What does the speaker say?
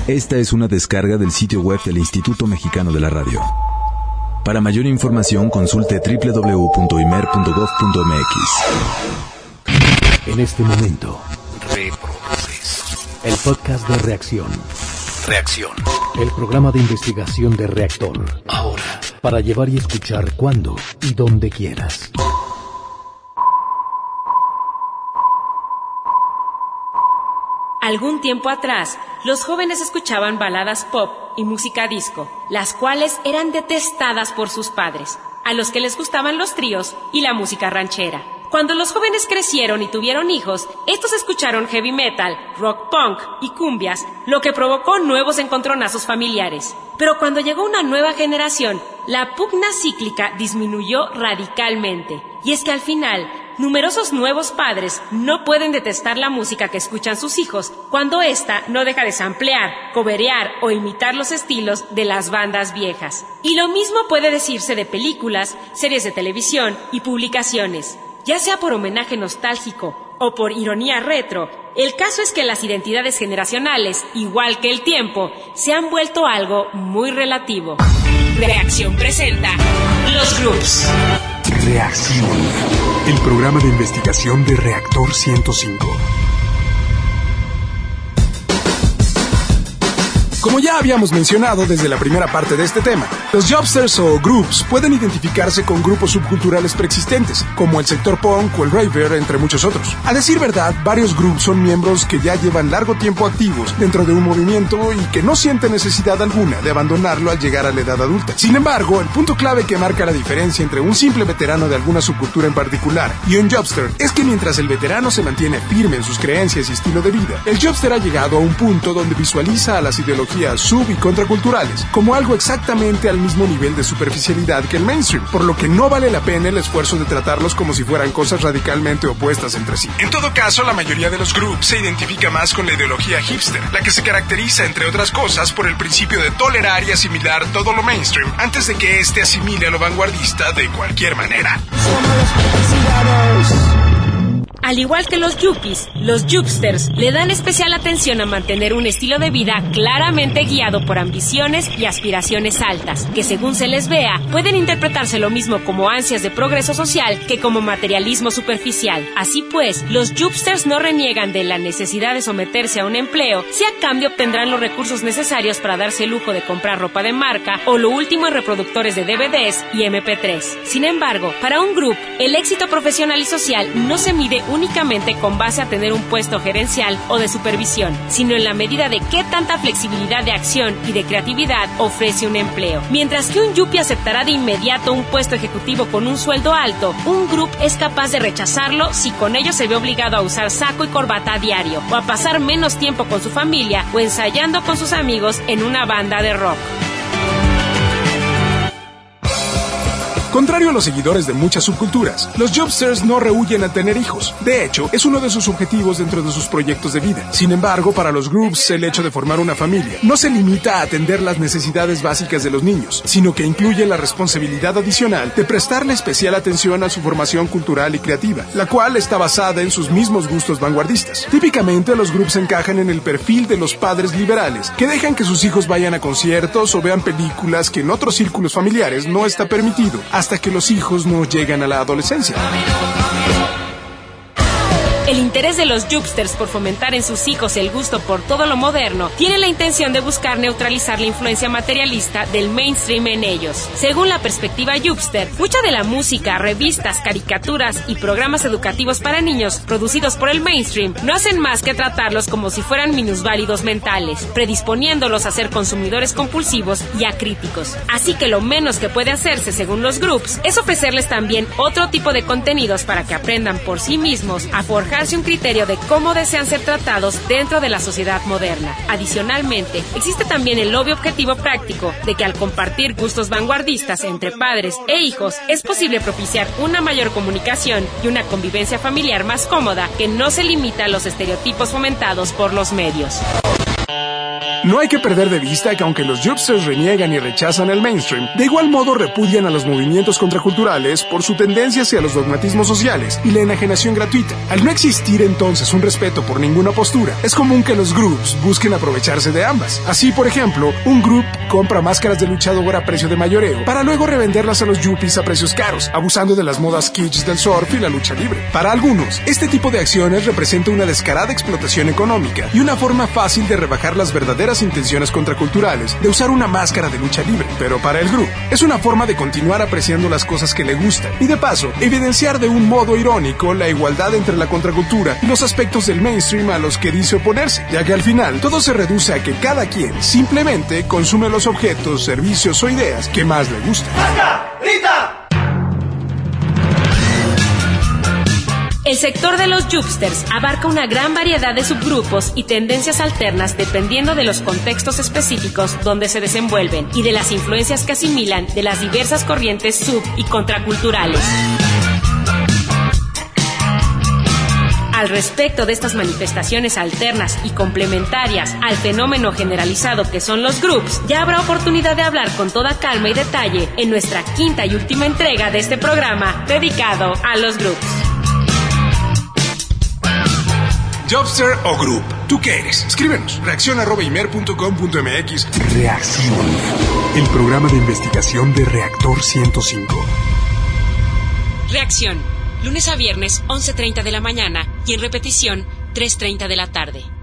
Esta es una descarga del sitio web del Instituto Mexicano de la Radio. Para mayor información, consulte www.imer.gov.mx. En este momento, reproduces el podcast de Reacción. Reacción. El programa de investigación de Reactor. Ahora, para llevar y escuchar cuando y donde quieras. Algún tiempo atrás, los jóvenes escuchaban baladas pop y música disco, las cuales eran detestadas por sus padres, a los que les gustaban los tríos y la música ranchera. Cuando los jóvenes crecieron y tuvieron hijos, estos escucharon heavy metal, rock punk y cumbias, lo que provocó nuevos encontronazos familiares. Pero cuando llegó una nueva generación, la pugna cíclica disminuyó radicalmente. Y es que al final, numerosos nuevos padres no pueden detestar la música que escuchan sus hijos cuando ésta no deja de samplear, coverear o imitar los estilos de las bandas viejas. Y lo mismo puede decirse de películas, series de televisión y publicaciones. Ya sea por homenaje nostálgico o por ironía retro, el caso es que las identidades generacionales, igual que el tiempo, se han vuelto algo muy relativo. Reacción presenta Los Groups. Reacción, el programa de investigación de Reactor 105. Como ya habíamos mencionado desde la primera parte de este tema, los jobsters o groups pueden identificarse con grupos subculturales preexistentes, como el sector punk o el raver, entre muchos otros. A decir verdad, varios groups son miembros que ya llevan largo tiempo activos dentro de un movimiento y que no sienten necesidad alguna de abandonarlo al llegar a la edad adulta. Sin embargo, el punto clave que marca la diferencia entre un simple veterano de alguna subcultura en particular y un jobster es que mientras el veterano se mantiene firme en sus creencias y estilo de vida, el jobster ha llegado a un punto donde visualiza a las ideologías sub- y contraculturales como algo exactamente al mismo nivel de superficialidad que el mainstream, por lo que no vale la pena el esfuerzo de tratarlos como si fueran cosas radicalmente opuestas entre sí. En todo caso, la mayoría de los groups se identifica más con la ideología hipster, la que se caracteriza, entre otras cosas, por el principio de tolerar y asimilar todo lo mainstream antes de que éste asimile a lo vanguardista de cualquier manera. Al igual que los yuppies, los jupsters le dan especial atención a mantener un estilo de vida claramente guiado por ambiciones y aspiraciones altas, que según se les vea, pueden interpretarse lo mismo como ansias de progreso social que como materialismo superficial. Así pues, los jupsters no reniegan de la necesidad de someterse a un empleo si a cambio obtendrán los recursos necesarios para darse el lujo de comprar ropa de marca o lo último en reproductores de DVDs y MP3. Sin embargo, para un grupo, el éxito profesional y social no se mide únicamente con base a tener un puesto gerencial o de supervisión, sino en la medida de qué tanta flexibilidad de acción y de creatividad ofrece un empleo. Mientras que un yuppie aceptará de inmediato un puesto ejecutivo con un sueldo alto, un grupo es capaz de rechazarlo si con ello se ve obligado a usar saco y corbata a diario, o a pasar menos tiempo con su familia o ensayando con sus amigos en una banda de rock. Contrario a los seguidores de muchas subculturas, los jobsters no rehuyen a tener hijos. De hecho, es uno de sus objetivos dentro de sus proyectos de vida. Sin embargo, para los groups, el hecho de formar una familia no se limita a atender las necesidades básicas de los niños, sino que incluye la responsabilidad adicional de prestarle especial atención a su formación cultural y creativa, la cual está basada en sus mismos gustos vanguardistas. Típicamente, los groups encajan en el perfil de los padres liberales, que dejan que sus hijos vayan a conciertos o vean películas que en otros círculos familiares no está permitido, hasta que los hijos no llegan a la adolescencia. El interés de los jupsters por fomentar en sus hijos el gusto por todo lo moderno tiene la intención de buscar neutralizar la influencia materialista del mainstream en ellos. Según la perspectiva jupster, mucha de la música, revistas, caricaturas y programas educativos para niños producidos por el mainstream no hacen más que tratarlos como si fueran minusválidos mentales, predisponiéndolos a ser consumidores compulsivos y acríticos. Así que lo menos que puede hacerse, según los groups, es ofrecerles también otro tipo de contenidos para que aprendan por sí mismos a forjar un criterio de cómo desean ser tratados dentro de la sociedad moderna. Adicionalmente, existe también el obvio objetivo práctico de que al compartir gustos vanguardistas entre padres e hijos, es posible propiciar una mayor comunicación y una convivencia familiar más cómoda que no se limita a los estereotipos fomentados por los medios. No hay que perder de vista que aunque los Jupsters reniegan y rechazan el mainstream, de igual modo repudian a los movimientos contraculturales por su tendencia hacia los dogmatismos sociales y la enajenación gratuita. Al no existir entonces un respeto por ninguna postura, es común que los groups busquen aprovecharse de ambas. Así, por ejemplo, un group compra máscaras de luchador a precio de mayoreo para luego revenderlas a los yuppies a precios caros, abusando de las modas kitsch del surf y la lucha libre. Para algunos, este tipo de acciones representa una descarada explotación económica y una forma fácil de rebajar las verdaderas intenciones contraculturales de usar una máscara de lucha libre. Pero para el grupo, es una forma de continuar apreciando las cosas que le gustan y de paso, evidenciar de un modo irónico la igualdad entre la contracultura y los aspectos del mainstream a los que dice oponerse, ya que al final todo se reduce a que cada quien simplemente consume los objetos, servicios o ideas que más le gustan. El sector de los Jupsters abarca una gran variedad de subgrupos y tendencias alternas dependiendo de los contextos específicos donde se desenvuelven y de las influencias que asimilan de las diversas corrientes sub- y contraculturales. Al respecto de estas manifestaciones alternas y complementarias al fenómeno generalizado que son los groups, ya habrá oportunidad de hablar con toda calma y detalle en nuestra quinta y última entrega de este programa dedicado a los groups. Jobster o Group. ¿Tú qué eres? Escríbenos. reaccion@imer.com.mx. Reacción. El programa de investigación de Reactor 105. Reacción. Lunes a viernes, 11:30 de la mañana y en repetición, 3:30 de la tarde.